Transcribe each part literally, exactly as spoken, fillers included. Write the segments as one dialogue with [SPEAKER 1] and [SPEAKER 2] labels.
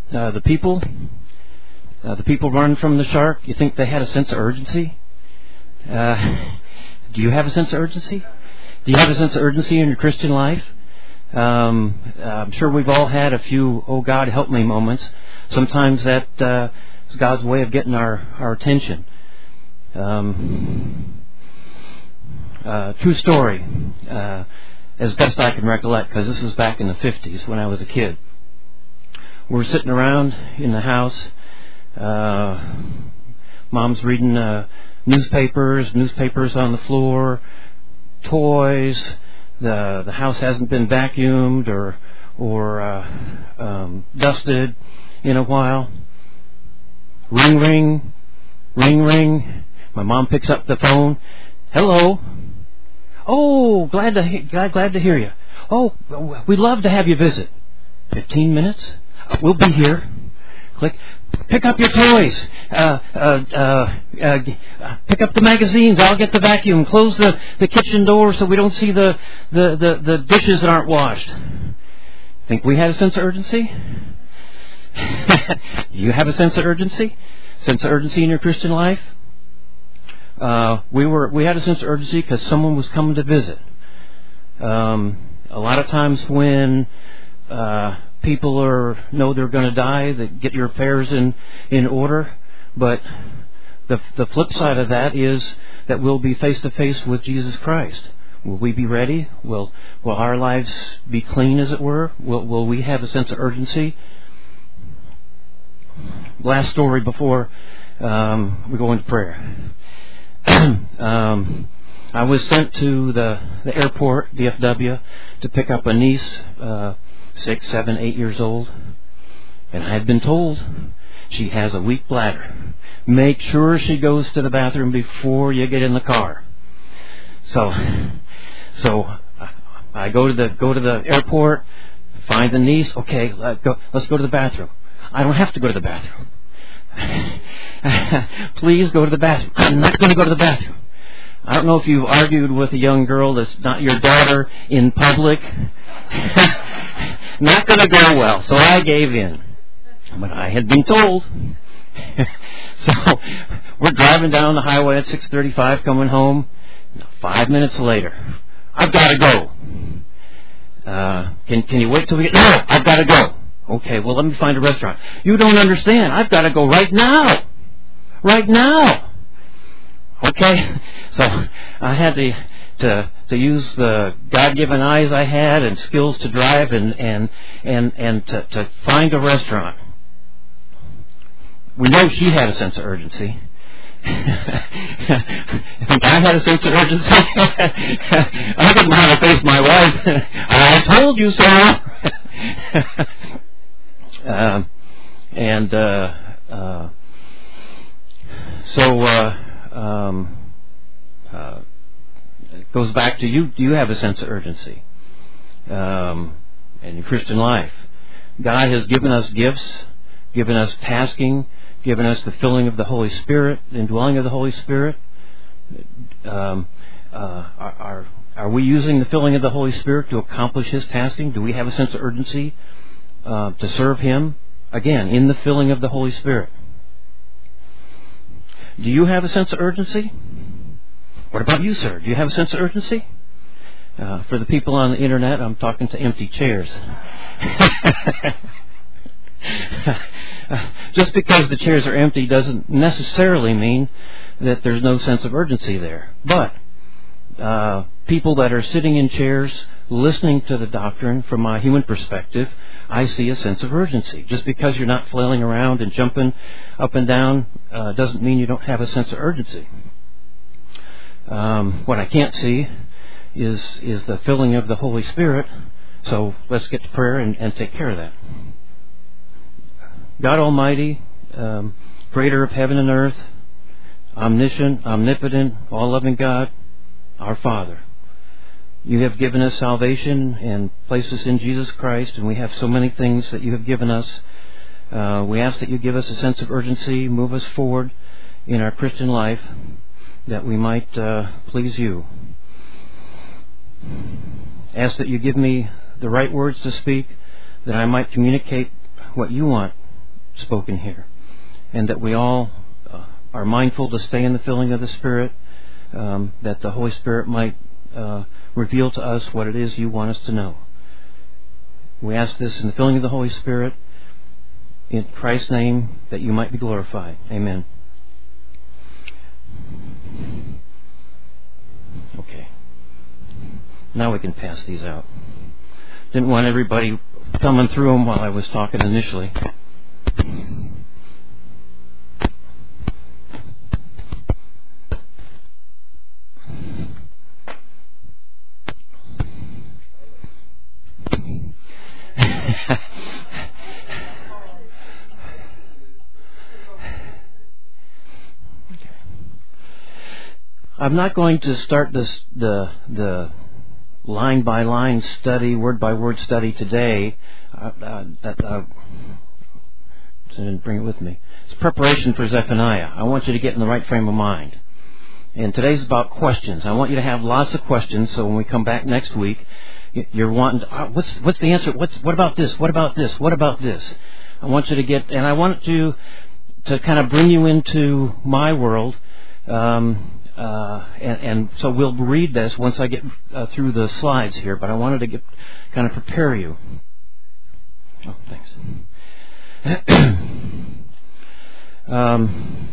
[SPEAKER 1] uh, the people, uh, the people running from the shark, you think they had a sense of urgency? Uh, do you have a sense of urgency? Do you have a sense of urgency in your Christian life? Um, I'm sure we've all had a few, oh God, help me moments. Sometimes that uh, is God's way of getting our, our attention. Um, uh, true story, uh, as best I can recollect, because this was back in the fifties when I was a kid. We were sitting around in the house. Uh, Mom's reading uh, newspapers, newspapers on the floor, toys. The the house hasn't been vacuumed or or uh, um, dusted in a while. Ring, ring, ring, ring. My mom picks up the phone. Hello. Oh, glad to he- glad glad to hear you. Oh, we'd love to have you visit. Fifteen minutes. We'll be here. Click. Pick up your toys. Uh, uh, uh, uh, pick up the magazines. I'll get the vacuum. Close the, the kitchen door so we don't see the, the, the, the dishes that aren't washed. Think we had a sense of urgency? Do you have a sense of urgency? Sense of urgency in your Christian life? Uh, we were we had a sense of urgency because someone was coming to visit. Um, a lot of times when uh, people are know they're going to die, they get your affairs in, in order. But the the flip side of that is that we'll be face to face with Jesus Christ. Will we be ready? Will will our lives be clean, as it were? Will will we have a sense of urgency? Last story before um, we go into prayer. um, I was sent to the, the airport, D F W, to pick up a niece, uh, six, seven, eight years old. And I had been told she has a weak bladder. Make sure she goes to the bathroom before you get in the car. So, so I go to the go to the airport, find the niece. Okay, let go, let's go to the bathroom. I don't have to go to the bathroom. Please go to the bathroom. I'm not going to go to the bathroom. I don't know if you've argued with a young girl that's not your daughter in public. Not going to go well, so I gave in. But I had been told. So we're driving down the highway at six thirty-five coming home. Five minutes later, I've got to go. Uh, can, can you wait till we get... No, I've got to go. Okay, well, let me find a restaurant. You don't understand. I've got to go right now. Right now. Okay? So I had to to, to use the God-given eyes I had and skills to drive and, and, and, and to, to find a restaurant. We know she had a sense of urgency. I think I had a sense of urgency. I didn't know how to face my wife. I told you so. Uh, and uh, uh, so uh, um, uh, it goes back to you. Do you have a sense of urgency um, in your Christian life? God has given us gifts, given us tasking, given us the filling of the Holy Spirit, the indwelling of the Holy Spirit. Um, uh, are, are are we using the filling of the Holy Spirit to accomplish His tasking? Do we have a sense of urgency Uh, to serve Him, again, in the filling of the Holy Spirit? Do you have a sense of urgency? What about you, sir? Do you have a sense of urgency? Uh, for the people on the internet, I'm talking to empty chairs. Just because the chairs are empty doesn't necessarily mean that there's no sense of urgency there. But uh, people that are sitting in chairs listening to the doctrine from my human perspective, I see a sense of urgency. Just because you're not flailing around and jumping up and down uh, doesn't mean you don't have a sense of urgency. Um, what I can't see is is the filling of the Holy Spirit. So let's get to prayer and, and take care of that. God Almighty, um, creator of heaven and earth, omniscient, omnipotent, all-loving God, our Father. You have given us salvation and placed us in Jesus Christ, and we have so many things that you have given us. Uh, we ask that you give us a sense of urgency, move us forward in our Christian life, that we might uh, please you. Ask that you give me the right words to speak, that I might communicate what you want spoken here, and that we all uh, are mindful to stay in the filling of the Spirit, um, that the Holy Spirit might uh, reveal to us what it is you want us to know. We ask this in the filling of the Holy Spirit, in Christ's name, that you might be glorified. Amen. Okay. Now we can pass these out. Didn't want everybody thumbing through them while I was talking initially. I'm not going to start this the the line by line study, word by word study today. Uh, uh, that uh, I didn't bring it with me. It's preparation for Zephaniah. I want you to get in the right frame of mind. And today's about questions. I want you to have lots of questions, so when we come back next week, you're wanting to, oh, what's what's the answer? What's what about this? What about this? What about this? I want you to get, and I want you to kind of bring you into my world. Um, Uh, and, and so we'll read this once I get uh, through the slides here, but I wanted to get kind of prepare you. Oh, thanks. um,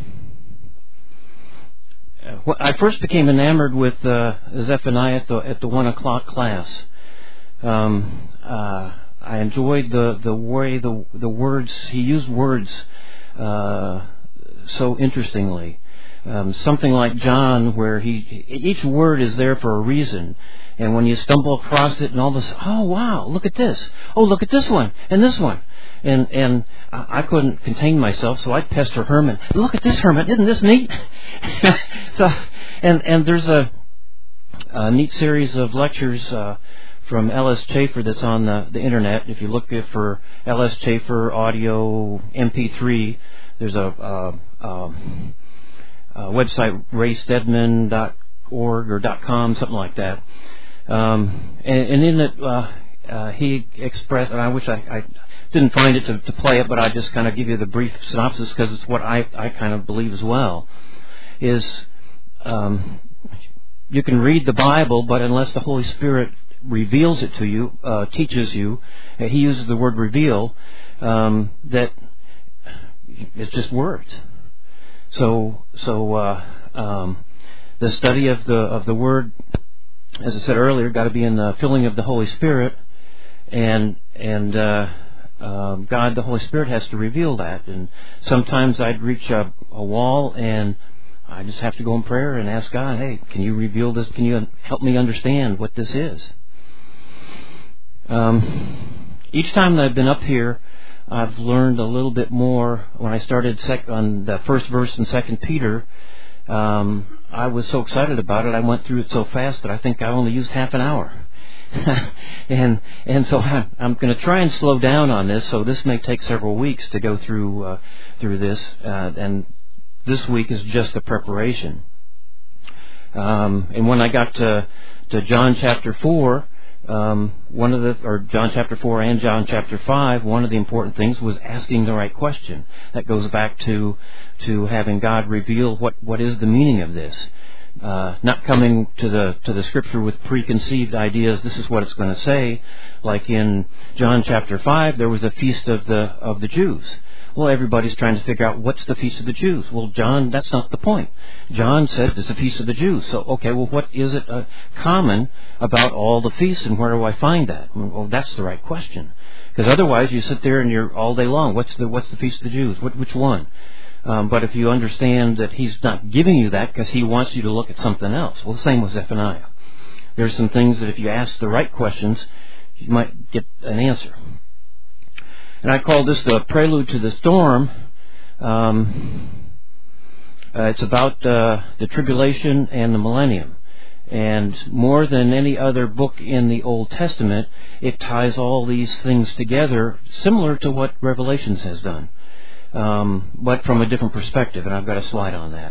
[SPEAKER 1] I first became enamored with uh, Zephaniah at the, at the one o'clock class. Um, uh, I enjoyed the, the way the the words he used words uh, so interestingly. Um, something like John, where he each word is there for a reason, and when you stumble across it, and all of a sudden, oh wow, look at this! Oh, look at this one and this one, and and I couldn't contain myself, so I'd pester Herman. Look at this, Herman! Isn't this neat? so, and and there's a, a neat series of lectures uh, from L S Chafer that's on the, the internet. If you look for L S Chafer audio M P three, there's a. a, a Uh, website, ray stedman dot org or .com, something like that. Um, and, and in it, uh, uh, he expressed, and I wish I, I didn't find it to, to play it, but I just kind of give you the brief synopsis because it's what I, I kind of believe as well, is um, you can read the Bible, but unless the Holy Spirit reveals it to you, uh, teaches you, uh, he uses the word reveal, um, that it's just words. So, so uh, um, the study of the of the Word, as I said earlier, got to be in the filling of the Holy Spirit, and and uh, uh, God, the Holy Spirit, has to reveal that. And sometimes I'd reach a, a wall, and I just have to go in prayer and ask God, "Hey, can you reveal this? Can you help me understand what this is?" Um, each time that I've been up here, I've learned a little bit more. When I started sec- on the first verse in Second Peter, um, I was so excited about it. I went through it so fast that I think I only used half an hour. and and so I'm, I'm going to try and slow down on this. So this may take several weeks to go through uh, through this. Uh, and this week is just a preparation. Um, and when I got to to John chapter four. Um, one of the, or John chapter four and John chapter five, one of the important things was asking the right question. That goes back to to having God reveal what, what is the meaning of this. Uh, not coming to the to the Scripture with preconceived ideas. This is what it's going to say. Like in John chapter five, there was a feast of the of the Jews. Well, everybody's trying to figure out what's the feast of the Jews. Well, John, that's not the point. John says it's the feast of the Jews. So, okay, well, what is it uh, common about all the feasts, and where do I find that? Well, that's the right question. Because otherwise, you sit there and you're all day long. What's the what's the feast of the Jews? What, which one? Um, but if you understand that he's not giving you that because he wants you to look at something else. Well, the same with Zephaniah. There's some things that if you ask the right questions, you might get an answer. And I call this the Prelude to the Storm. Um, uh, it's about uh, the tribulation and the millennium. And more than any other book in the Old Testament, it ties all these things together, similar to what Revelations has done, um, but from a different perspective. And I've got a slide on that.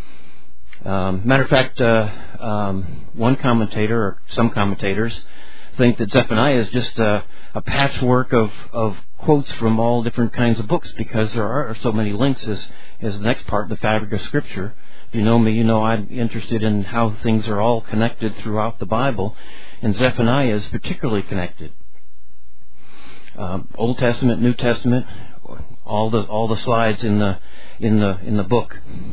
[SPEAKER 1] Um, matter of fact, uh, um, one commentator, or some commentators, think that Zephaniah is just a, a patchwork of, of quotes from all different kinds of books, because there are so many links as, as the next part, the fabric of Scripture. If you know me, you know I'm interested in how things are all connected throughout the Bible, and Zephaniah is particularly connected. Um, Old Testament, New Testament, all the all the slides in the in the in the book.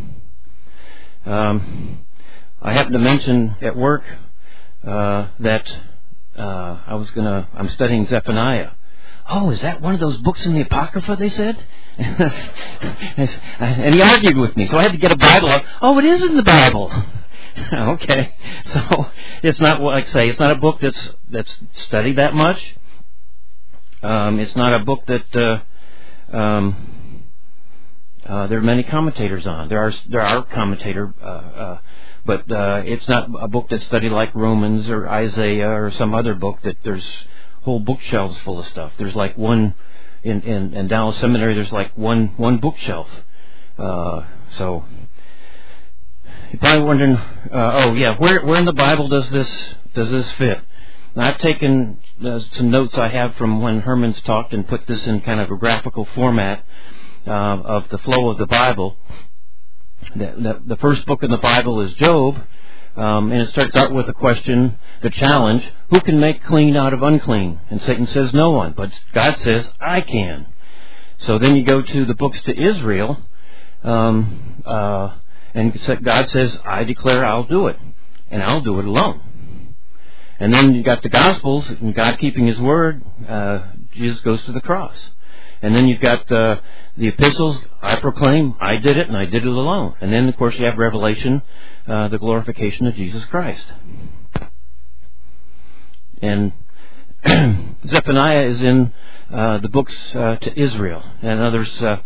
[SPEAKER 1] Um, I happened to mention at work uh, that uh, I was gonna I'm studying Zephaniah. Oh, is that one of those books in the Apocrypha, they said? And he argued with me, so I had to get a Bible out. Oh, it is in the Bible. Okay, so it's not, like I say, it's not a book that's that's studied that much. Um, it's not a book that uh, um, uh, there are many commentators on. There are there are commentator, uh, uh, but uh, it's not a book that's studied like Romans or Isaiah or some other book that there's whole bookshelves full of stuff. There's like one in, in, in Dallas Seminary. There's like one one bookshelf. Uh, so you're probably wondering, uh, oh yeah, where where in the Bible does this does this fit? Now, I've taken uh, some notes I have from when Herman's talked and put this in kind of a graphical format uh, of the flow of the Bible. The, the, the first book in the Bible is Job. Um, and it starts out with a question, the challenge, who can make clean out of unclean? And Satan says no one, but God says, I can. So then you go to the books to Israel, um, uh, and God says, I declare I'll do it, and I'll do it alone. And then you got the Gospels, and God keeping His word, uh, Jesus goes to the cross. And then you've got uh, the epistles, I proclaim, I did it, and I did it alone. And then, of course, you have Revelation, uh, the glorification of Jesus Christ. And Zephaniah is in uh, the books uh, to Israel. And others, uh,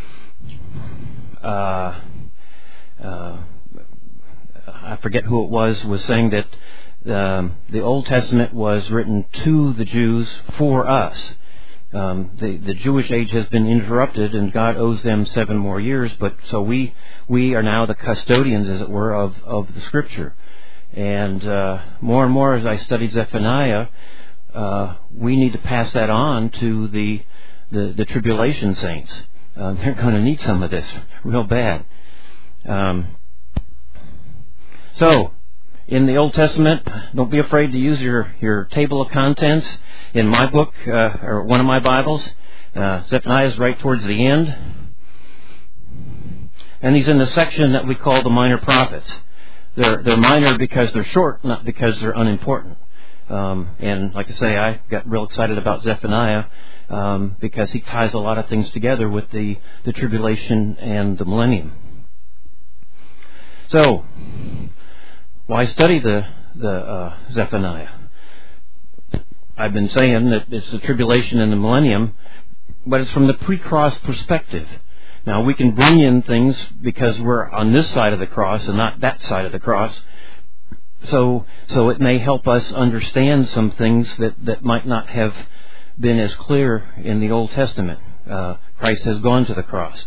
[SPEAKER 1] uh, uh, I forget who it was, was saying that um, the Old Testament was written to the Jews for us. Um, the, the Jewish age has been interrupted, and God owes them seven more years. But so we we are now the custodians, as it were, of, of the Scripture. And uh, more and more, as I studied Zephaniah, uh, we need to pass that on to the the, the tribulation saints. Uh, they're going to need some of this real bad. Um, so, in the Old Testament, don't be afraid to use your, your table of contents. In my book, uh, or one of my Bibles, uh, Zephaniah is right towards the end. And he's in the section that we call the minor prophets. They're, they're minor because they're short, not because they're unimportant. Um, and like I say, I got real excited about Zephaniah um, because he ties a lot of things together with the, the tribulation and the millennium. So, why study the, the uh, Zephaniah? I've been saying that it's the tribulation and the millennium, but it's from the pre-cross perspective. Now, we can bring in things because we're on this side of the cross and not that side of the cross. So, so it may help us understand some things that, that might not have been as clear in the Old Testament. Uh, Christ has gone to the cross.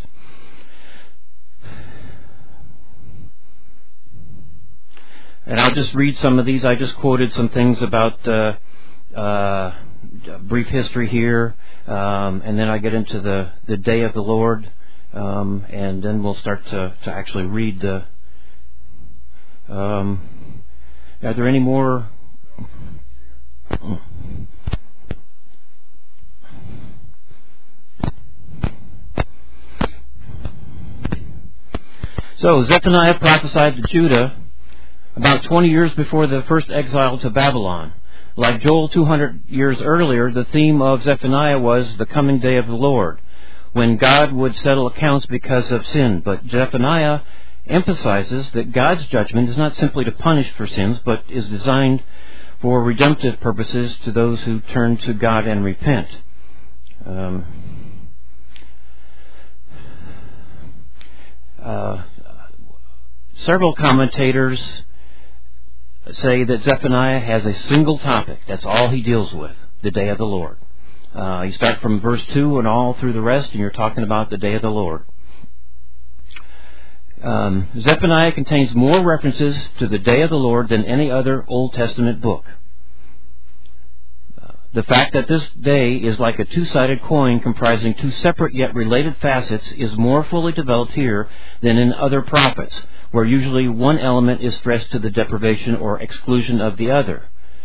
[SPEAKER 1] And I'll just read some of these. I just quoted some things about uh, uh, brief history here, um, and then I get into the, the day of the Lord, um, and then we'll start to, to actually read the... Um, are there any more... So, Zephaniah prophesied to Judah about twenty years before the first exile to Babylon. Like Joel two hundred years earlier, the theme of Zephaniah was the coming day of the Lord, when God would settle accounts because of sin. But Zephaniah emphasizes that God's judgment is not simply to punish for sins, but is designed for redemptive purposes to those who turn to God and repent. Um, uh, several commentators say that Zephaniah has a single topic. That's all he deals with, the day of the Lord. Uh, you start from verse two and all through the rest, and you're talking about the day of the Lord. Um, Zephaniah contains more references to the day of the Lord than any other Old Testament book. The fact that this day is like a two-sided coin comprising two separate yet related facets is more fully developed here than in other prophets, where usually one element is stressed to the deprivation or exclusion of the other.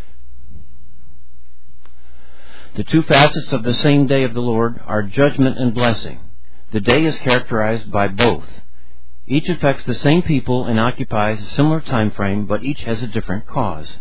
[SPEAKER 1] The two facets of the same day of the Lord are judgment and blessing. The day is characterized by both. Each affects the same people and occupies a similar time frame, but each has a different cause.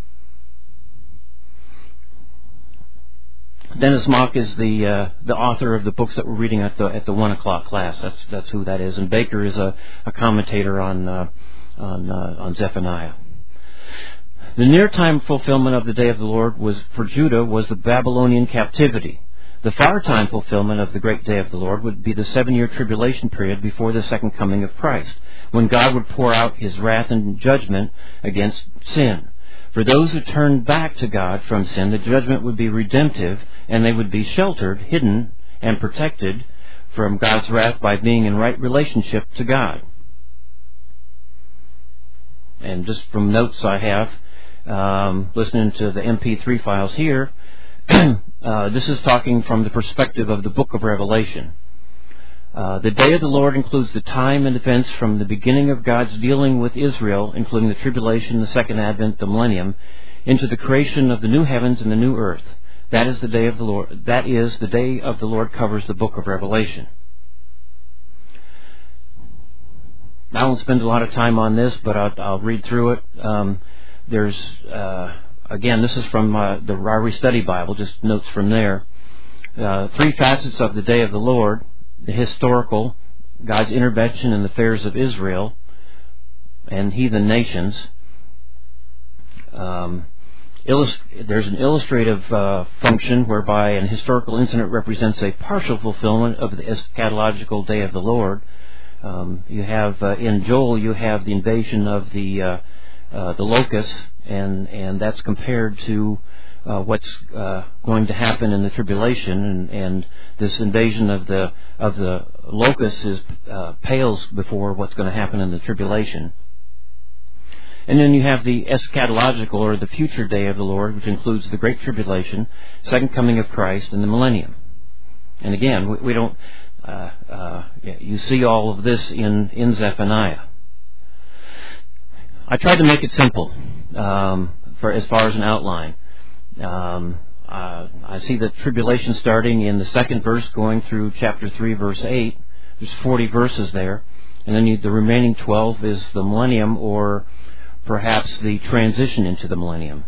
[SPEAKER 1] Dennis Mock is the uh, the author of the books that we're reading at the at the one o'clock class. That's that's who that is. And Baker is a, a commentator on uh, on uh, on Zephaniah. The near time fulfillment of the day of the Lord was for Judah was the Babylonian captivity. The far time fulfillment of the great day of the Lord would be the seven-year tribulation period before the second coming of Christ, when God would pour out His wrath and judgment against sin. For those who turned back to God from sin, the judgment would be redemptive, and they would be sheltered, hidden, and protected from God's wrath by being in right relationship to God. And just from notes I have, um, listening to the M P three files here, uh, this is talking from the perspective of the book of Revelation. Uh, the day of the Lord includes the time and events from the beginning of God's dealing with Israel, including the tribulation, the second advent, the millennium, into the creation of the new heavens and the new earth. That is the day of the Lord. That is the day of the Lord covers the book of Revelation. I won't spend a lot of time on this, but I'll, I'll read through it. Um, there's uh, again, this is from uh, the Ryrie Study Bible. Just notes from there. Uh, three facets of the day of the Lord. The historical, God's intervention in the affairs of Israel and heathen nations. Um, illust- there's an illustrative uh, function whereby an historical incident represents a partial fulfillment of the eschatological day of the Lord. Um, you have uh, in Joel, you have the invasion of the uh, uh, the locusts, and and that's compared to Uh, what's uh, going to happen in the tribulation, and, and this invasion of the of the locusts is uh, pales before what's going to happen in the tribulation. And then you have the eschatological, or the future day of the Lord, which includes the Great Tribulation, second coming of Christ, and the millennium. And again, we, we don't. Uh, uh, you see all of this in in Zephaniah. I tried to make it simple um, for as far as an outline. Um, uh, I see the tribulation starting in the second verse, going through chapter three, verse eight. There's forty verses there, and then you, the remaining twelve is the millennium, or perhaps the transition into the millennium.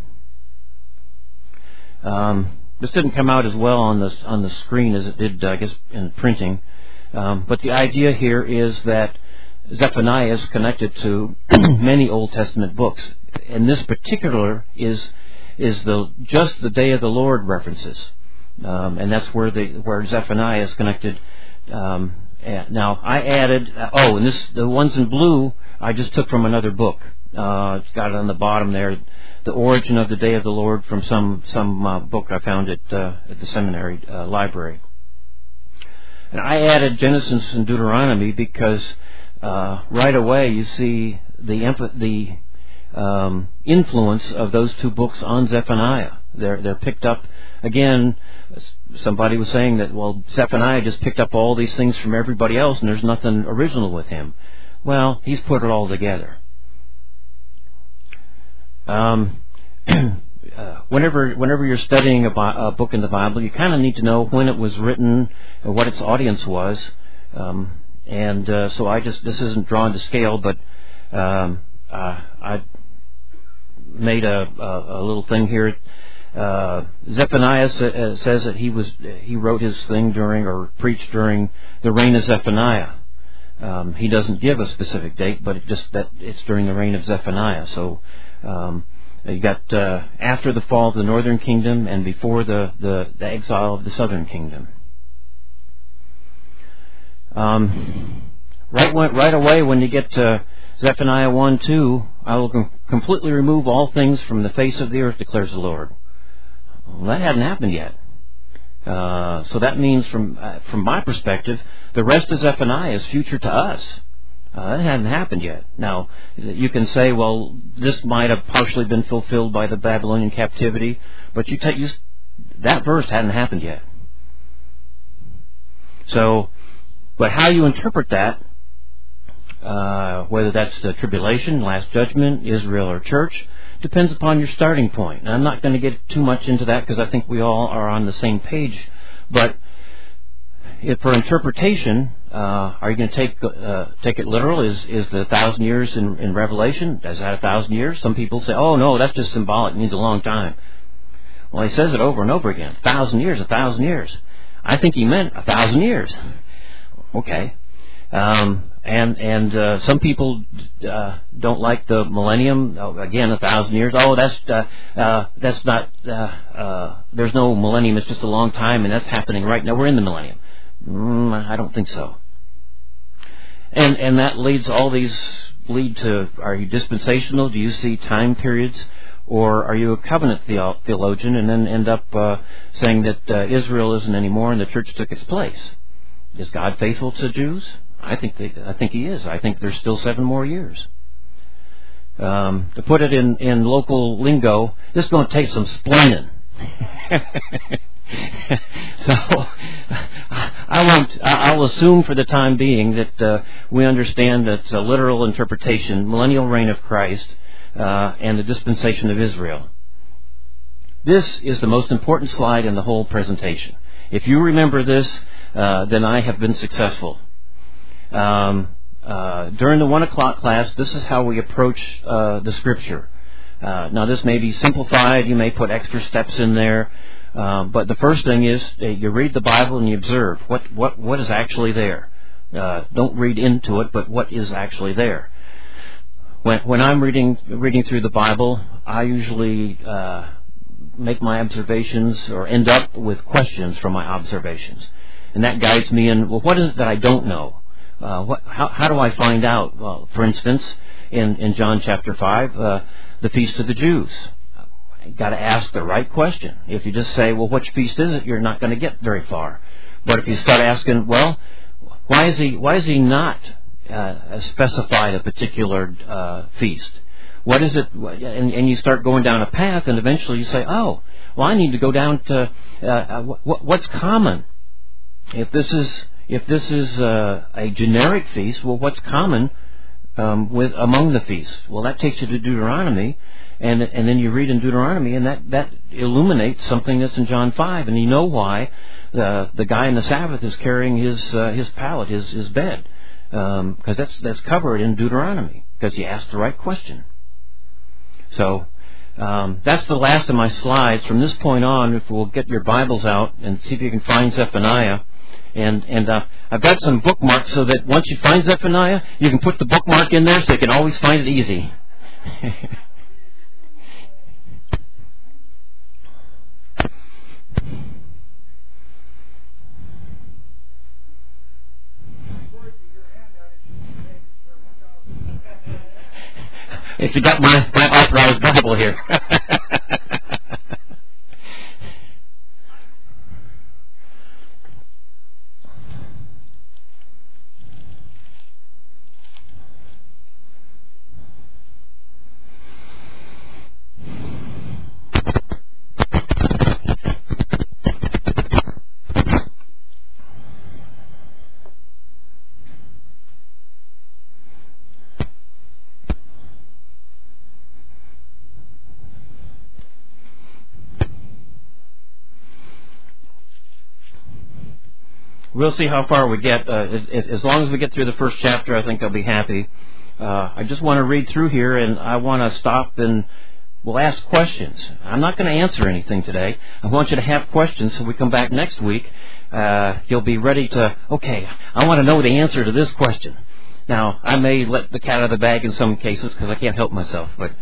[SPEAKER 1] Um, this didn't come out as well on the on the screen as it did, I guess, in printing. Um, but the idea here is that Zephaniah is connected to many Old Testament books, and this particular is. is the just the day of the Lord references, um, and that's where the where Zephaniah is connected. Um, now I added uh, oh, and this the ones in blue I just took from another book. Uh, it's got it on the bottom there, the origin of the day of the Lord, from some some uh, book I found at uh, at the seminary uh, library. And I added Genesis and Deuteronomy because uh, right away you see the emph- the Um, influence of those two books on Zephaniah. They're they're picked up again. Somebody was saying that, well, Zephaniah just picked up all these things from everybody else, and there's nothing original with him. Well, he's put it all together. Um, uh, whenever whenever you're studying a, bi- a book in the Bible, you kind of need to know when it was written, or what its audience was. Um, and uh, so I just this isn't drawn to scale, but um, uh, I. made a, a, a little thing here. Uh, Zephaniah sa- uh, says that he was he wrote his thing during, or preached during, the reign of Zephaniah. Um, he doesn't give a specific date, but it just that it's during the reign of Zephaniah. So um, you got uh, after the fall of the northern kingdom and before the, the, the exile of the southern kingdom. Um, right when, right away when you get to Zephaniah one two, I will com- completely remove all things from the face of the earth, declares the Lord. Well, that hadn't happened yet. Uh, so that means, from uh, from my perspective, the rest of Zephaniah is future to us. Uh, that hadn't happened yet. Now, you can say, well, this might have partially been fulfilled by the Babylonian captivity, but you take you, that verse hadn't happened yet. So, but how you interpret that, uh, whether that's the tribulation, last judgment, Israel, or church, depends upon your starting point. And I'm not going to get too much into that because I think we all are on the same page. But if for interpretation, uh, are you going to take uh, take it literal? Is is the thousand years in, in Revelation? Is that a thousand years? Some people say, oh no, that's just symbolic. It means a long time. Well, he says it over and over again. A thousand years, a thousand years. I think he meant a thousand years. Okay. Um, and and uh, some people uh, don't like the millennium. Oh, again, a thousand years. Oh, that's uh, uh, that's not. Uh, uh, there's no millennium. It's just a long time, and that's happening right now. We're in the millennium. Mm, I don't think so. And and that leads all these lead to: are you dispensational? Do you see time periods? Or are you a covenant theologian and then end up uh, saying that uh, Israel isn't anymore and the church took its place? Is God faithful to Jews? I think they, I think He is. I think there's still seven more years. Um, to put it in, in local lingo, this is going to take some splaining. So I won't. I'll assume for the time being that uh, we understand that uh, literal interpretation, millennial reign of Christ, Uh, and the dispensation of Israel. This is the most important slide in the whole presentation. If you remember this, uh, then I have been successful. Um, uh, during the one o'clock class, this is how we approach uh, the Scripture. Uh, now, this may be simplified. You may put extra steps in there. Uh, but the first thing is uh, you read the Bible and you observe what, what, what is actually there. Uh, don't read into it, but what is actually there. When, when I'm reading reading through the Bible, I usually uh, make my observations or end up with questions from my observations, and that guides me in. Well, what is it that I don't know? Uh, what, how, how do I find out? Well, for instance, in, in John chapter five, uh, the feast of the Jews. You got to ask the right question. If you just say, "Well, which feast is it?" You're not going to get very far. But if you start asking, "Well, why is he why is he not?" Uh, specified a particular uh, feast. What is it? And, and you start going down a path, and eventually you say, "Oh, well, I need to go down to uh, what, what's common. If this is if this is uh, a generic feast, well, what's common um, with among the feasts? Well, that takes you to Deuteronomy, and and then you read in Deuteronomy, and that, that illuminates something that's in John five, and you know why the the guy in the Sabbath is carrying his uh, his pallet, his his bed. Because um, that's that's covered in Deuteronomy, because you asked the right question. So um, that's the last of my slides. From this point on, if we'll get your Bibles out and see if you can find Zephaniah, and and uh, I've got some bookmarks so that once you find Zephaniah, you can put the bookmark in there so you can always find it easy. If you got my, my authorized Bible here. We'll see how far we get. Uh, it, it, as long as we get through the first chapter, I think I'll be happy. Uh, I just want to read through here, and I want to stop and we'll ask questions. I'm not going to answer anything today. I want you to have questions so we come back next week. Uh, you'll be ready to, okay, I want to know the answer to this question. Now, I may let the cat out of the bag in some cases because I can't help myself, but...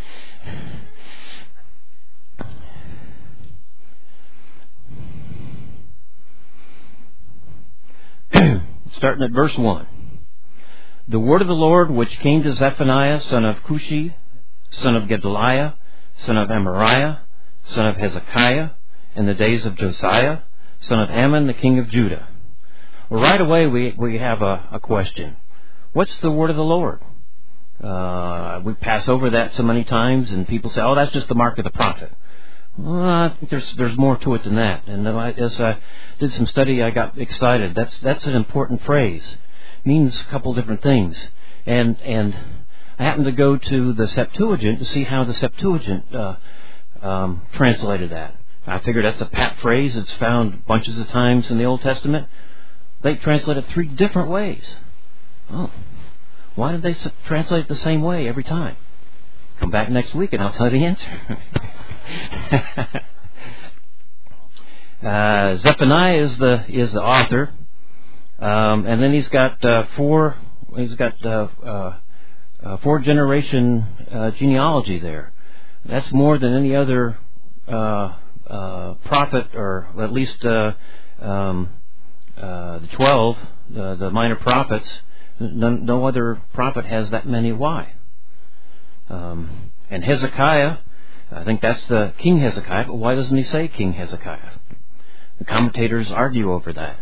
[SPEAKER 1] Starting at verse one. The word of the Lord which came to Zephaniah, son of Cushi, son of Gedaliah, son of Amariah, son of Hezekiah, in the days of Josiah, son of Ammon, the king of Judah. Well, right away we, we have a, a question. What's the word of the Lord? Uh, we pass over that so many times, and people say, oh, that's just the mark of the prophet. Well, I think there's there's more to it than that. And I, as I did some study, I got excited. That's that's an important phrase. It means a couple different things. And and I happened to go to the Septuagint to see how the Septuagint uh, um, translated that. I figured that's a pat phrase. It's found bunches of times in the Old Testament. They translate it three different ways. Oh, why did they translate it the same way every time? Come back next week and I'll tell you the answer. uh, Zephaniah is the is the author, um, and then he's got uh, four. He's got uh, uh, uh, four generation uh, genealogy there. That's more than any other uh, uh, prophet, or at least uh, um, uh, the twelve, the, the minor prophets. No, no other prophet has that many. Why? Um, and Hezekiah, I think that's the King Hezekiah, but why doesn't he say King Hezekiah? The commentators argue over that.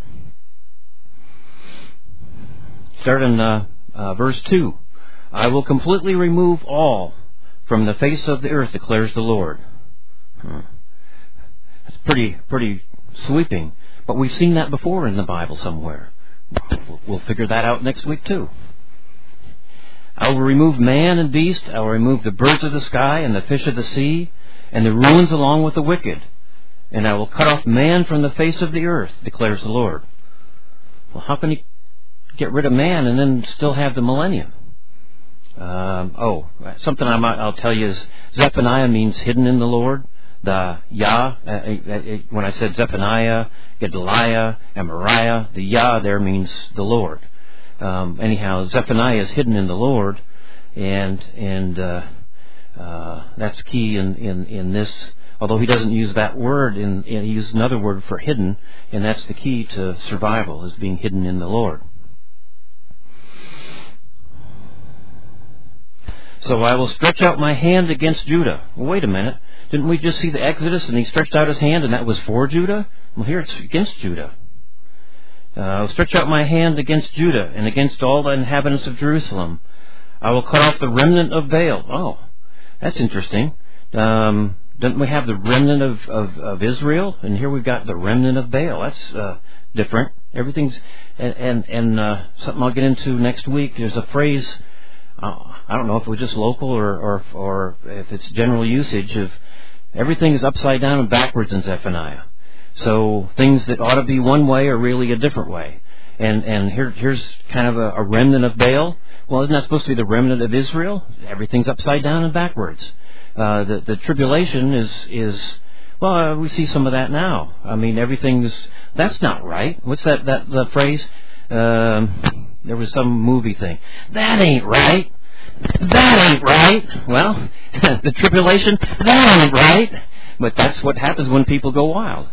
[SPEAKER 1] Start in uh, uh, verse two. I will completely remove all from the face of the earth, declares the Lord. Hmm. That's pretty, pretty sweeping. But we've seen that before in the Bible somewhere. We'll, we'll figure that out next week too. I will remove man and beast. I will remove the birds of the sky and the fish of the sea and the ruins along with the wicked. And I will cut off man from the face of the earth, declares the Lord. Well, how can you get rid of man and then still have the millennium? Um, oh, something I might, I'll tell you is Zephaniah means hidden in the Lord. The Yah, uh, uh, when I said Zephaniah, Gedaliah, and Moriah, the Yah there means the Lord. Um, anyhow, Zephaniah is hidden in the Lord, and and uh, uh, that's key in, in, in this. Although he doesn't use that word, in, in, he uses another word for hidden, and that's the key to survival, is being hidden in the Lord. So I will stretch out my hand against Judah. Well, wait a minute. Didn't we just see the Exodus, and he stretched out his hand, and that was for Judah? Well, here it's against Judah. Uh, I will stretch out my hand against Judah and against all the inhabitants of Jerusalem. I will cut off the remnant of Baal. Oh, that's interesting. Um, don't we have the remnant of, of, of Israel? And here we've got the remnant of Baal. That's uh, different. Everything's... And, and, and uh, something I'll get into next week. There's a phrase, uh, I don't know if it was just local or, or, or if it's general usage, of everything is upside down and backwards in Zephaniah. So things that ought to be one way are really a different way. And and here here's kind of a, a remnant of Baal. Well, isn't that supposed to be the remnant of Israel? Everything's upside down and backwards. Uh, the the tribulation is is well, uh, we see some of that now. I mean, everything's that's not right. What's that that the phrase? Um, there was some movie thing. That ain't right. That ain't right. Well, the tribulation, that ain't right. But that's what happens when people go wild.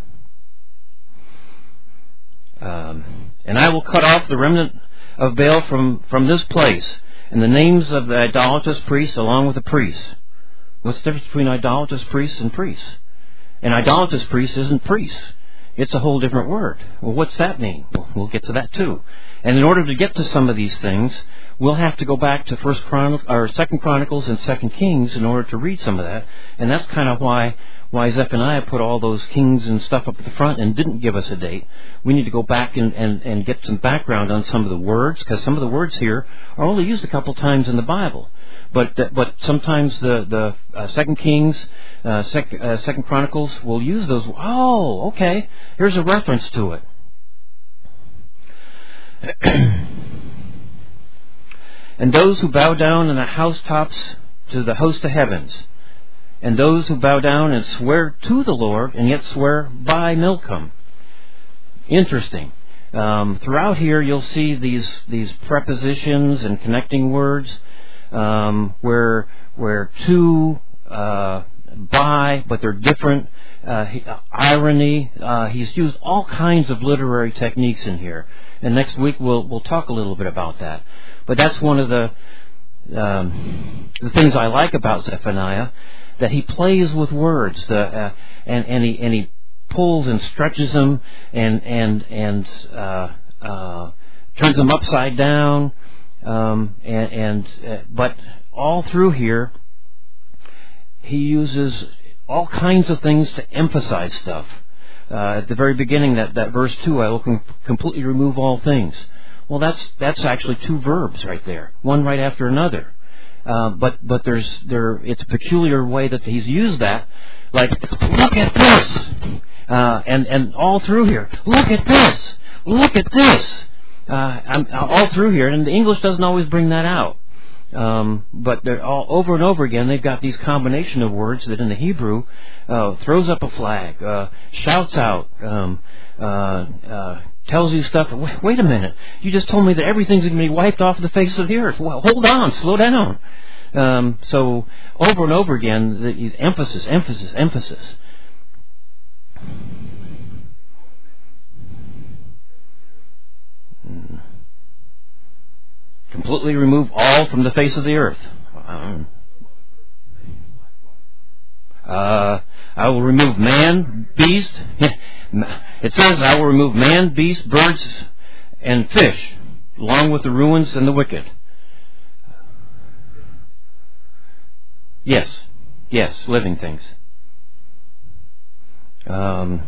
[SPEAKER 1] Um, and I will cut off the remnant of Baal from, from this place, and the names of the idolatrous priests along with the priests. What's the difference between idolatrous priests and priests? An idolatrous priest isn't priests. It's a whole different word. Well, what's that mean? Well, we'll get to that too. And in order to get to some of these things, we'll have to go back to First Chronicles, or Second Chronicles and Second Kings in order to read some of that. And that's kind of why why Zephaniah put all those kings and stuff up at the front and didn't give us a date. We need to go back and, and, and get some background on some of the words, because some of the words here are only used a couple times in the Bible. But uh, but sometimes the the uh, Second Kings, uh, sec, uh, Second Chronicles will use those. Oh, okay. Here's a reference to it. And those who bow down in the housetops to the host of heavens, and those who bow down and swear to the Lord, and yet swear by Milcom. Interesting. Um, throughout here, you'll see these these prepositions and connecting words. Um, where where to, uh, by, but they're different. Uh, he, uh, irony. Uh, he's used all kinds of literary techniques in here, and next week we'll we'll talk a little bit about that. But that's one of the um, the things I like about Zephaniah, that he plays with words, the, uh, and and he and he pulls and stretches them and and and uh, uh, turns them upside down. Um, and, and uh, but all through here, he uses all kinds of things to emphasize stuff. Uh, at the very beginning, that, that verse two, I will com- completely remove all things. Well, that's that's actually two verbs right there, one right after another. Uh, but but there's there it's a peculiar way that he's used that, like look at this, uh, and and all through here, look at this, look at this, uh, I'm, all through here, and the English doesn't always bring that out. Um, but they're all over and over again. They've got these combination of words that in the Hebrew uh, throws up a flag, uh, shouts out, um, uh, uh, tells you stuff. Wait, wait a minute! You just told me that everything's going to be wiped off the face of the earth. Well, hold on, slow down. Um, so over and over again, these emphasis, emphasis, emphasis. Hmm. Completely remove all from the face of the earth. Um, uh, I will remove man, beast. It says, I will remove man, beast, birds, and fish, along with the ruins and the wicked. Yes, yes, living things. Um,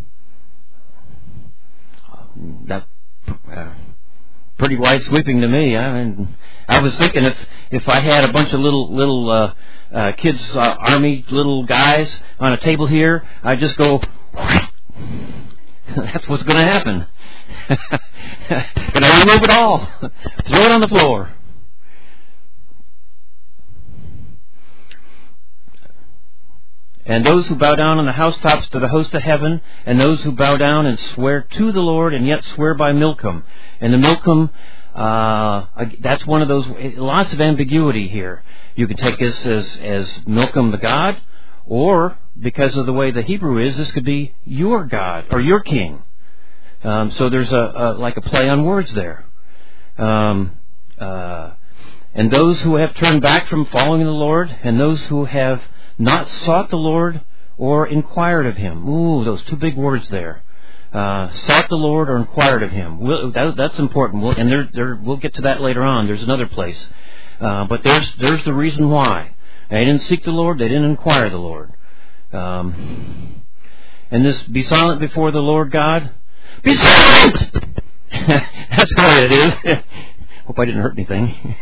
[SPEAKER 1] that... Uh, pretty wide sweeping to me. I mean, I was thinking if if I had a bunch of little little uh, uh, kids, uh, army little guys on a table here, I'd just go. That's what's going to happen. Can I remove it all? Throw it on the floor. And those who bow down on the housetops to the host of heaven, and those who bow down and swear to the Lord, and yet swear by Milcom. And the Milcom, uh, that's one of those, lots of ambiguity here. You can take this as, as Milcom the God, or, because of the way the Hebrew is, this could be your God, or your king. Um, so there's a, a, like a play on words there. Um, uh, and those who have turned back from following the Lord, and those who have not sought the Lord or inquired of Him. Ooh, those two big words there. Uh, sought the Lord or inquired of Him. We'll, that, that's important. We'll, and there, there, we'll get to that later on. There's another place. Uh, but there's there's the reason why. They didn't seek the Lord. They didn't inquire the Lord. Um, and this, be silent before the Lord God. Be silent! That's the way it is. Hope I didn't hurt anything.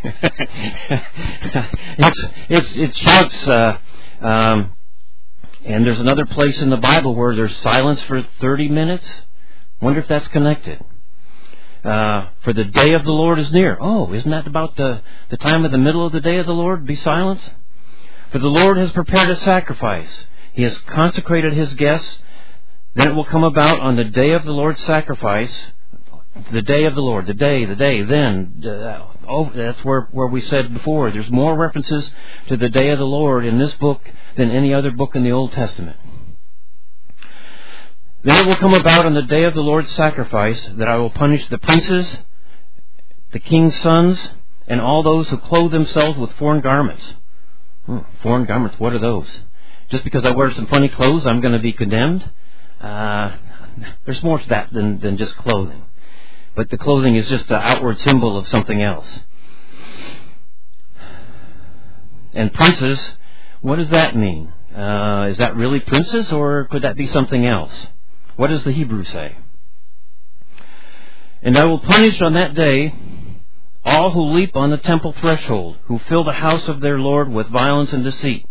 [SPEAKER 1] it's, it's, it shouts... Uh, Um, and there's another place in the Bible where there's silence for thirty minutes. Wonder if that's connected. Uh, for the day of the Lord is near. Oh, isn't that about the, the time of the middle of the day of the Lord? Be silent. For the Lord has prepared a sacrifice. He has consecrated His guests. Then it will come about on the day of the Lord's sacrifice. The day of the Lord, the day, the day, then. Uh, oh, that's where, where we said before, there's more references to the day of the Lord in this book than any other book in the Old Testament. Then it will come about on the day of the Lord's sacrifice that I will punish the princes, the king's sons, and all those who clothe themselves with foreign garments. Hmm, foreign garments, what are those? Just because I wear some funny clothes, I'm going to be condemned? Uh, there's more to that than, than just clothing. But the clothing is just an outward symbol of something else. And princes, what does that mean? Uh, is that really princes, or could that be something else? What does the Hebrew say? And I will punish on that day all who leap on the temple threshold, who fill the house of their Lord with violence and deceit.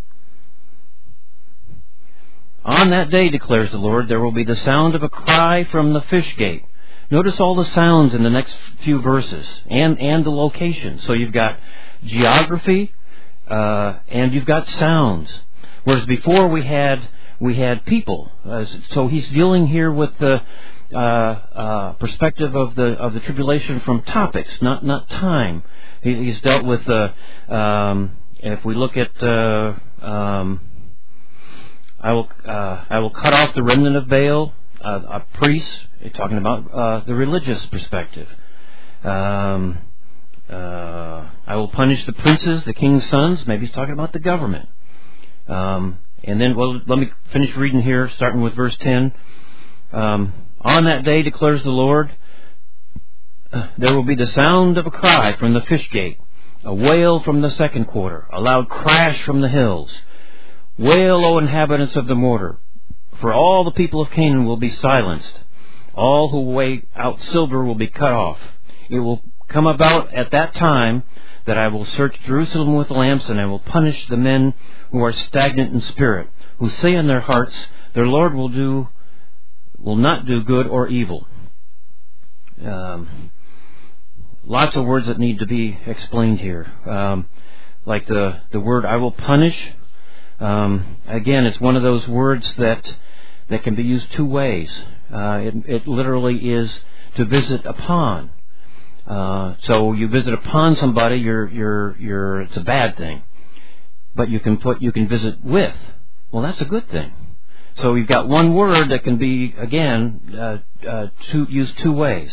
[SPEAKER 1] On that day, declares the Lord, there will be the sound of a cry from the fish gate. Notice all the sounds in the next few verses, and, and the location. So you've got geography, uh, and you've got sounds. Whereas before we had we had people. Uh, so he's dealing here with the uh, uh, perspective of the of the tribulation from topics, not not time. He, he's dealt with the. Um, if we look at, uh, um, I will uh, I will cut off the remnant of Baal. Uh, a priest, talking about uh, the religious perspective. Um, uh, I will punish the princes, the king's sons. Maybe he's talking about the government. Um, and then, well, let me finish reading here, starting with verse ten. Um, On that day, declares the Lord, uh, there will be the sound of a cry from the fish gate, a wail from the second quarter, a loud crash from the hills. Wail, O inhabitants of the mortar, for all the people of Canaan will be silenced. All who weigh out silver will be cut off. It will come about at that time that I will search Jerusalem with lamps, and I will punish the men who are stagnant in spirit, who say in their hearts, their Lord will do, will not do good or evil. Um, lots of words that need to be explained here. Um, like the, the word I will punish. Um, again, it's one of those words that that can be used two ways. Uh, it, it literally is to visit upon. Uh, so you visit upon somebody, you're you're you're it's a bad thing. But you can put you can visit with. Well, that's a good thing. So you've got one word that can be again uh, uh, two, used two ways.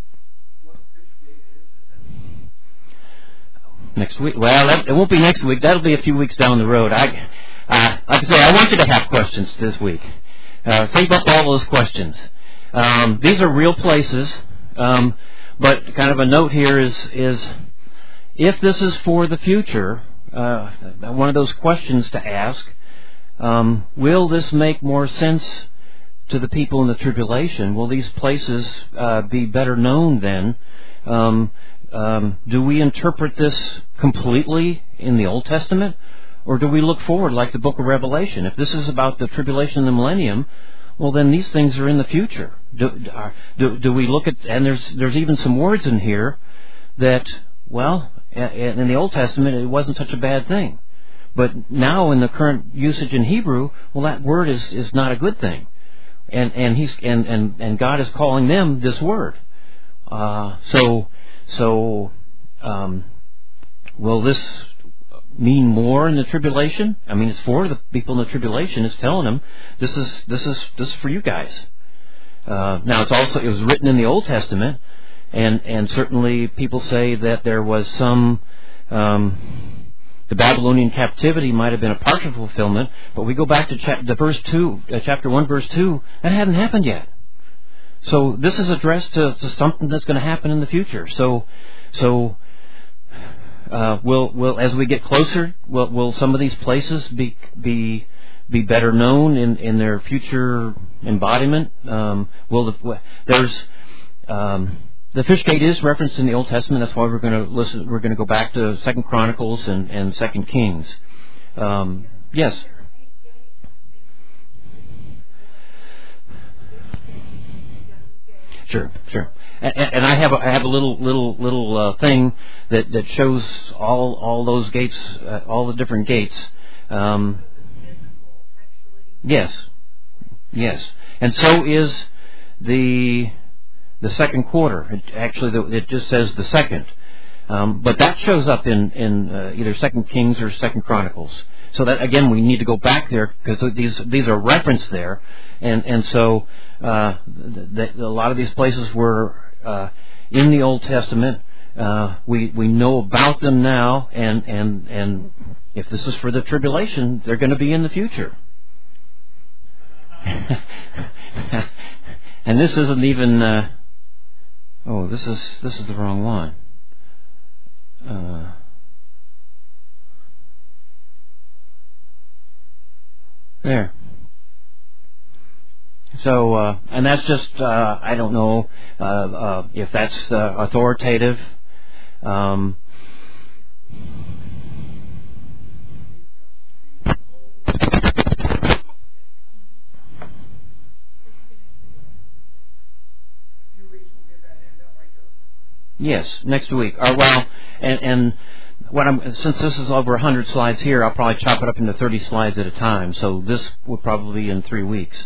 [SPEAKER 1] Next week? Well, that, it won't be next week. That'll be a few weeks down the road. I, uh, like I say, I want you to have questions this week. Uh, save up all those questions. Um, these are real places, um, but kind of a note here is is if this is for the future, uh, one of those questions to ask: um, will this make more sense to the people in the tribulation? Will these places uh, be better known then? Um, Um, do we interpret this completely in the Old Testament, or do we look forward like the book of Revelation? If this is about the tribulation and the millennium, well, then these things are in the future. Do, do, do we look at, and there's there's even some words in here that, well, in the Old Testament it wasn't such a bad thing, but now in the current usage in Hebrew, well, that word is, is not a good thing, and and he's and, and, and God is calling them this word. Uh, so. So, um, will this mean more in the tribulation? I mean, it's for the people in the tribulation. It's telling them this is this is this is for you guys. Uh, now, it's also it was written in the Old Testament, and and certainly people say that there was some um, the Babylonian captivity might have been a partial fulfillment, but we go back to cha- the verse two, uh, chapter one, verse two, that hadn't happened yet. So this is addressed to, to something that's going to happen in the future. So, so uh, will will as we get closer, will will some of these places be be be better known in, in their future embodiment? Um, will the, there's um, the fish gate is referenced in the Old Testament. That's why we're going to listen. We're going to go back to Second Chronicles and, and Second Kings. Um, yes. Sure, sure. And, and I have a, I have a little little little uh, thing that, that shows all all those gates, uh, all the different gates. Um, yes, yes. And so is the the second quarter. It, actually, the, it just says the second, um, but that shows up in in uh, either Second Kings or Second Chronicles. So that again, we need to go back there because these these are referenced there, and and so uh, the, the, a lot of these places were uh, in the Old Testament. Uh, we we know about them now, and and and if this is for the tribulation, they're going to be in the future. And this isn't even. Uh, oh, this is this is the wrong one. Uh, There. So, uh, and that's just, uh, I don't know uh, uh, if that's uh, authoritative. Um, yes, next week. Or, well, and, and what I'm, since this is over one hundred slides here, I'll probably chop it up into thirty slides at a time. So this will probably be in three weeks.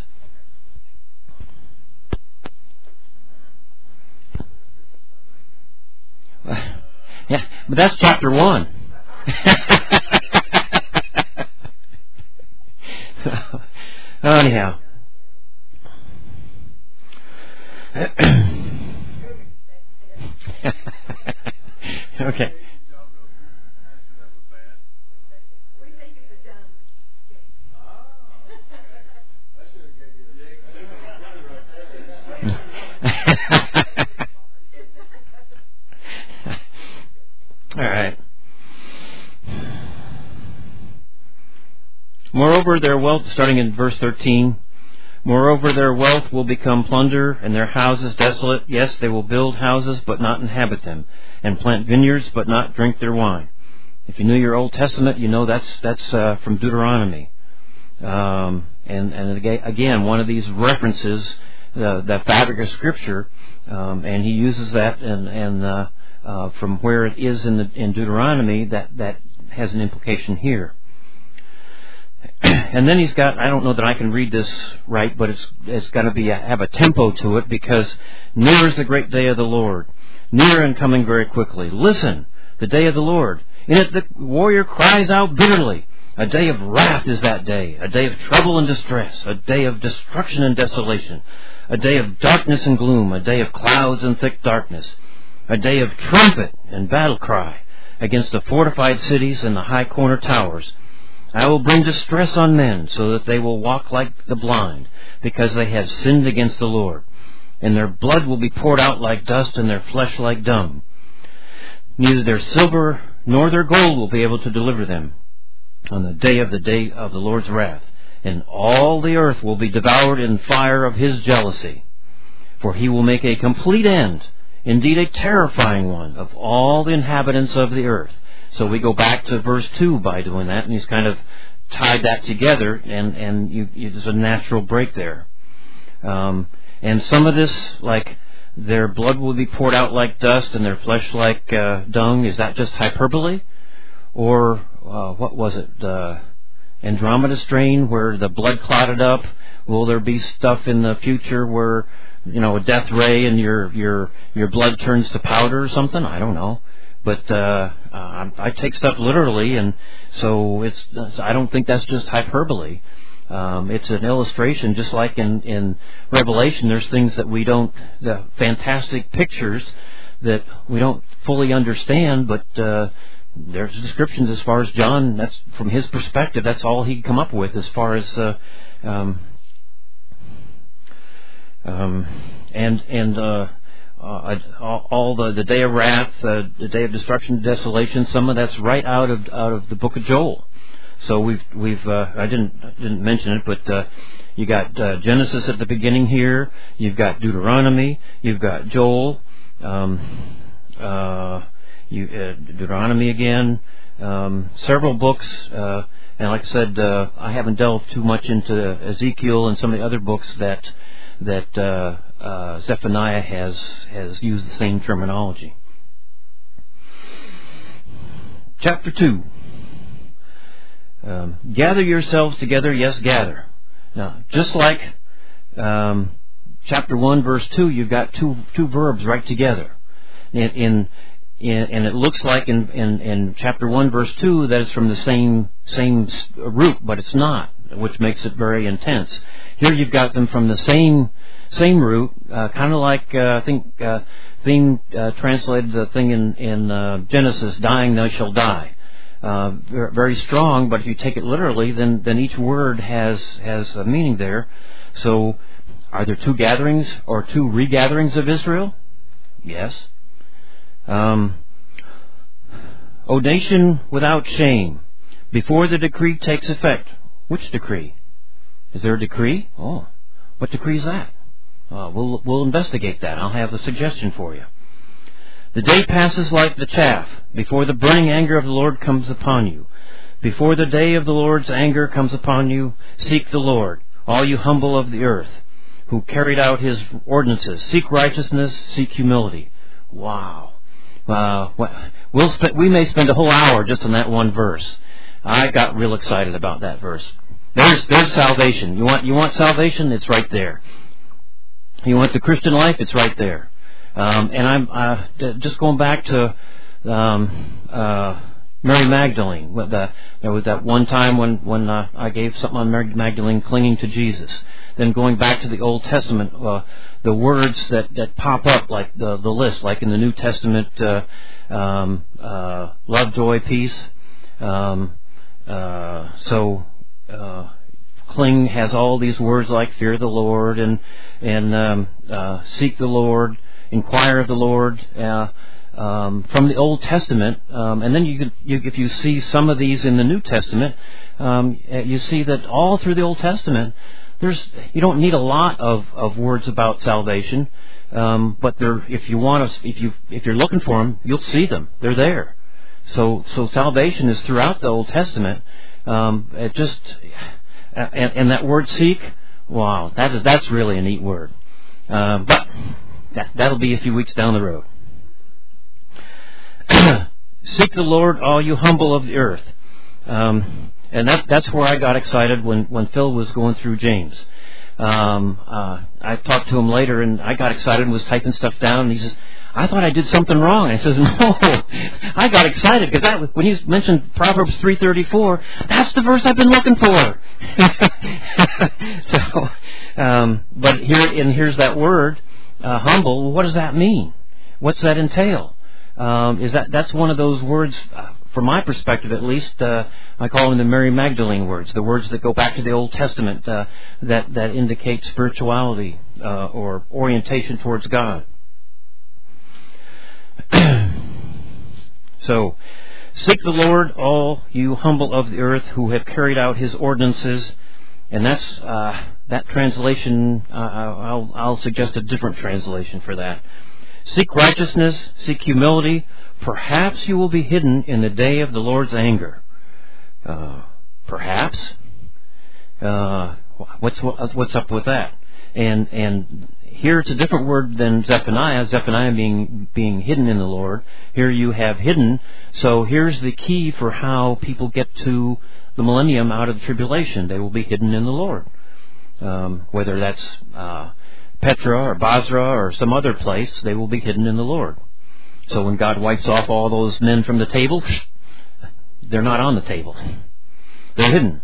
[SPEAKER 1] Yeah, but that's chapter one. So, anyhow. Okay. All right. Moreover, their wealth, starting in verse thirteen, moreover, their wealth will become plunder, and their houses desolate. Yes, they will build houses, but not inhabit them, and plant vineyards, but not drink their wine. If you knew your Old Testament, you know that's that's uh, from Deuteronomy. Um, and, and again, one of these references, uh, the fabric of Scripture, um, and he uses that, and, and uh, uh, from where it is in, the, in Deuteronomy, that, that has an implication here. And then he's got, I don't know that I can read this right, but it's it's got to be a, have a tempo to it, because near is the great day of the Lord, near and coming very quickly. Listen, the day of the Lord. In it the warrior cries out bitterly. A day of wrath is that day, a day of trouble and distress, a day of destruction and desolation, a day of darkness and gloom, a day of clouds and thick darkness, a day of trumpet and battle cry against the fortified cities and the high corner towers. I will bring distress on men, so that they will walk like the blind, because they have sinned against the Lord. And their blood will be poured out like dust, and their flesh like dung. Neither their silver nor their gold will be able to deliver them on the day of the day of the Lord's wrath. And all the earth will be devoured in fire of his jealousy. For he will make a complete end, indeed a terrifying one, of all the inhabitants of the earth. So we go back to verse two by doing that, and he's kind of tied that together, and, and you, you, there's a natural break there. Um, and some of this, like, their blood will be poured out like dust and their flesh like uh, dung, is that just hyperbole? Or uh, what was it, uh, Andromeda strain, where the blood clotted up? Will there be stuff in the future where, you know, a death ray and your your your blood turns to powder or something? I don't know. But uh, uh, I take stuff literally, and so it's. I don't think that's just hyperbole. Um, it's an illustration, just like in, in Revelation. There's things that we don't, the fantastic pictures that we don't fully understand, but uh, there's descriptions as far as John. That's from his perspective. That's all he could come up with as far as uh, um, um, and and. Uh, Uh, all, all the, the day of wrath, uh, the day of destruction, desolation. Some of that's right out of out of the book of Joel. So we've we've uh, I didn't didn't mention it, but uh, you got uh, Genesis at the beginning here. You've got Deuteronomy. You've got Joel. Um, uh, you, uh, Deuteronomy again. Um, several books. Uh, and like I said, uh, I haven't delved too much into Ezekiel and some of the other books that that. Uh, Uh, Zephaniah has has used the same terminology. Chapter two. Um, gather yourselves together, yes, gather. Now, just like um, chapter one, verse two, you've got two two verbs right together. In, in, in and it looks like in, in, in chapter one, verse two, that it's from the same same root, but it's not, which makes it very intense. Here you've got them from the same. Same root, uh, kind of like uh, I think uh, Theme uh, translated the thing in in uh, Genesis, "Dying thou shalt die." Uh, very, very strong, but if you take it literally, then then each word has has a meaning there. So, are there two gatherings or two regatherings of Israel? Yes. Um, O nation without shame, before the decree takes effect. Which decree? Is there a decree? Oh, what decree is that? Uh, we'll we'll investigate that. I'll have a suggestion for you. The day passes like the chaff before the burning anger of the Lord comes upon you. Before the day of the Lord's anger comes upon you, seek the Lord, all you humble of the earth, who carried out his ordinances. Seek righteousness, seek humility. Wow. Uh, we'll sp- we may spend a whole hour just on that one verse. I got real excited about that verse. There's there's salvation. You want you want salvation? It's right there. You want the Christian life? It's right there. Um, and I'm uh, just going back to um, uh, Mary Magdalene. The, there was that one time when when uh, I gave something on Mary Magdalene clinging to Jesus. Then going back to the Old Testament, uh, the words that, that pop up, like the the list, like in the New Testament, uh, um, uh, love, joy, peace. Um, uh, so. Uh, Cling has all these words like fear the Lord and and um, uh, seek the Lord, inquire of the Lord. Uh, um, from the Old Testament, um, and then you, could, you if you see some of these in the New Testament, um, you see that all through the Old Testament, there's you don't need a lot of, of words about salvation, um, but there if you want to if you if you're looking for them, you'll see them. They're there. So so salvation is throughout the Old Testament. Um, it just and, and that word seek, wow, that is that's really a neat word. Uh, but that, that'll be a few weeks down the road. Seek the Lord, all you humble of the earth. Um, and that, that's where I got excited when, when Phil was going through James. Um, uh, I talked to him later, and I got excited and was typing stuff down, and he says, I thought I did something wrong. And I says, no, I got excited because that was, when you mentioned Proverbs three thirty-four, that's the verse I've been looking for. so, um, but here, and here's that word, uh, humble. What does that mean? What's that entail? Um, is that that's one of those words, uh, from my perspective at least, uh, I call them the Mary Magdalene words, the words that go back to the Old Testament, uh, that that indicate spirituality uh, or orientation towards God. So, seek the Lord, all you humble of the earth, who have carried out His ordinances. And that's uh, that translation. Uh, I'll, I'll suggest a different translation for that. Seek righteousness, seek humility. Perhaps you will be hidden in the day of the Lord's anger. Uh, perhaps. Uh, what's what's up with that? And and here it's a different word than Zephaniah. Zephaniah being being hidden in the Lord. Here you have hidden. So here's the key for how people get to the millennium out of the tribulation. They will be hidden in the Lord. Um, whether that's uh, Petra or Basra or some other place, they will be hidden in the Lord. So when God wipes off all those men from the table, they're not on the table. They're hidden.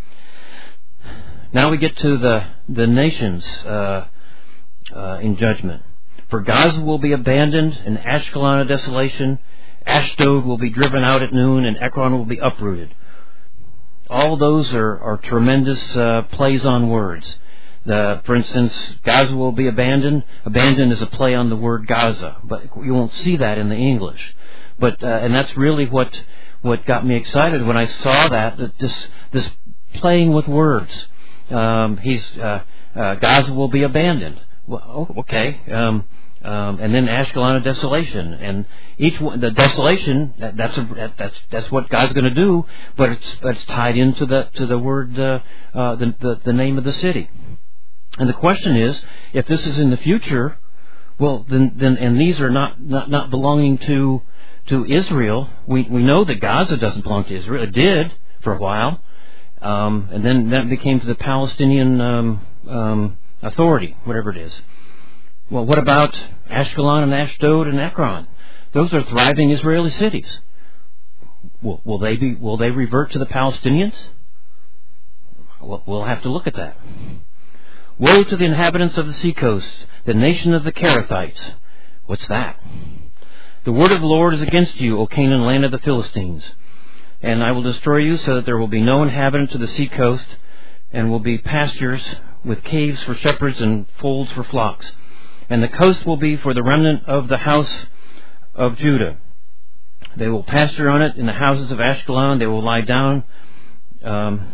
[SPEAKER 1] Now we get to the, the nations uh, uh, in judgment. For Gaza will be abandoned, and Ashkelon a desolation. Ashdod will be driven out at noon, and Ekron will be uprooted. All those are, are tremendous uh, plays on words. The, for instance, Gaza will be abandoned. Abandoned is a play on the word Gaza, but you won't see that in the English. But uh, and that's really what what got me excited when I saw that, that this this playing with words. Um, he's uh, uh, Gaza will be abandoned. Well, okay, um, um, and then Ashkelon a desolation, and each one, the desolation that, that's a, that, that's that's what God's going to do, but it's it's tied into the to the word uh, uh, the, the the name of the city. And the question is, if this is in the future, well, then, then and these are not, not, not belonging to to Israel. We we know that Gaza doesn't belong to Israel. It did for a while, um, and then that became to the Palestinian um, um, Authority, whatever it is. Well, what about Ashkelon and Ashdod and Ekron? Those are thriving Israeli cities. Will, will they be? Will they revert to the Palestinians? We'll, we'll have to look at that. Woe to the inhabitants of the seacoast, the nation of the Kerethites. What's that? The word of the Lord is against you, O Canaan, land of the Philistines. And I will destroy you so that there will be no inhabitant to the seacoast, and will be pastures with caves for shepherds and folds for flocks. And the coast will be for the remnant of the house of Judah. They will pasture on it in the houses of Ashkelon. They will lie down um,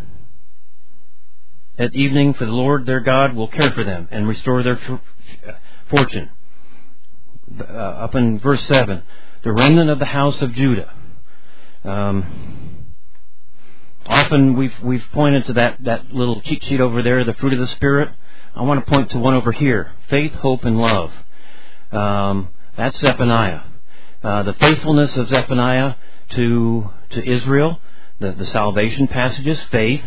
[SPEAKER 1] at evening, for the Lord their God will care for them and restore their fortune. Uh, up in verse seven, the remnant of the house of Judah. Um, often we've we've pointed to that, that little cheat sheet over there, the fruit of the Spirit. I want to point to one over here: faith, hope, and love. Um, that's Zephaniah. Uh, the faithfulness of Zephaniah to to Israel, the, the salvation passages, faith.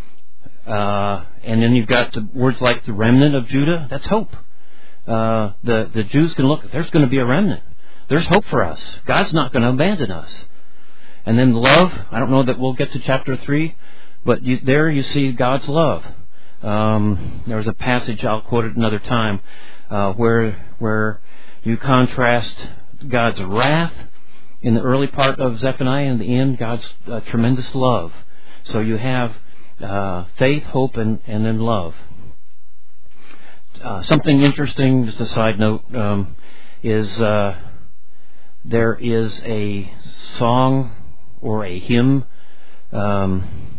[SPEAKER 1] Uh, and then you've got the words like the remnant of Judah. That's hope. Uh, the, the Jews can look, there's going to be a remnant. There's hope for us. God's not going to abandon us. And then love, I don't know that we'll get to chapter three, but you, there you see God's love. Um, there was a passage, I'll quote it another time, uh, where, where you contrast God's wrath in the early part of Zephaniah, and in the end, God's uh, tremendous love. So you have Uh, faith, hope, and, and then love. Uh, something interesting, just a side note, um, is uh, there is a song or a hymn, um,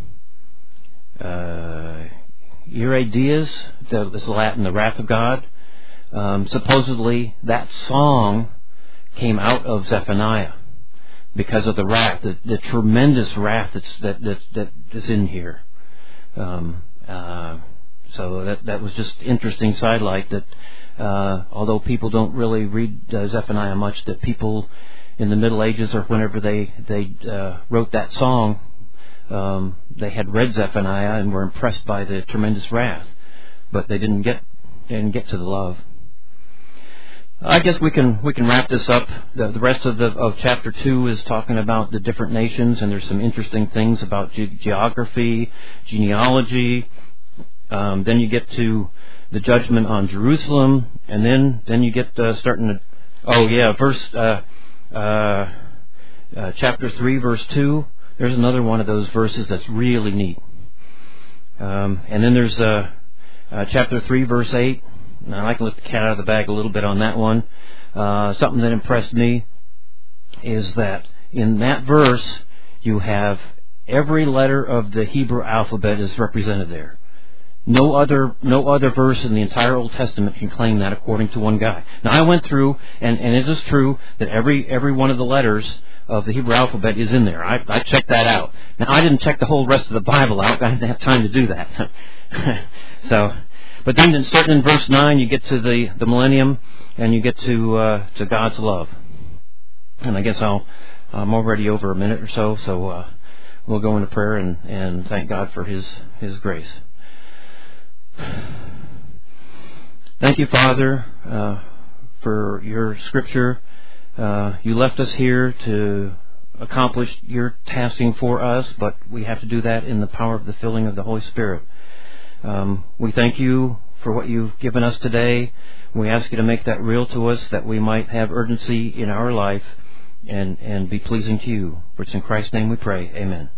[SPEAKER 1] uh, Ira Dies, that is Latin, the wrath of God. Um, supposedly that song came out of Zephaniah because of the wrath, the, the tremendous wrath that's, that, that, that is in here. Um, uh, so that that was just interesting sidelight that uh, although people don't really read uh, Zephaniah much, that people in the Middle Ages or whenever they they uh, wrote that song, um, they had read Zephaniah and were impressed by the tremendous wrath, but they didn't get they didn't get to the love. I guess we can we can wrap this up. The, the rest of the of chapter two is talking about the different nations, and there's some interesting things about ge- geography, genealogy. Um, then you get to the judgment on Jerusalem, and then then you get uh, starting to oh yeah verse uh, uh, uh, chapter three verse two. There's another one of those verses that's really neat. Um, and then there's uh, uh, chapter three verse eight. Now, I can let the cat out of the bag a little bit on that one. Uh, something that impressed me is that in that verse you have every letter of the Hebrew alphabet is represented there. No other no other verse in the entire Old Testament can claim that, according to one guy. Now, I went through, and, and it is true that every every one of the letters of the Hebrew alphabet is in there. I, I checked that out. Now, I didn't check the whole rest of the Bible out. I didn't have time to do that. so... But then, starting in verse nine, you get to the, the millennium, and you get to uh, to God's love. And I guess I'll I'm already over a minute or so, so uh, we'll go into prayer and, and thank God for His His grace. Thank you, Father, uh, for your Scripture. Uh, you left us here to accomplish your tasking for us, but we have to do that in the power of the filling of the Holy Spirit. Um, we thank you for what you've given us today. We ask you to make that real to us, that we might have urgency in our life and, and be pleasing to you. For it's in Christ's name we pray. Amen.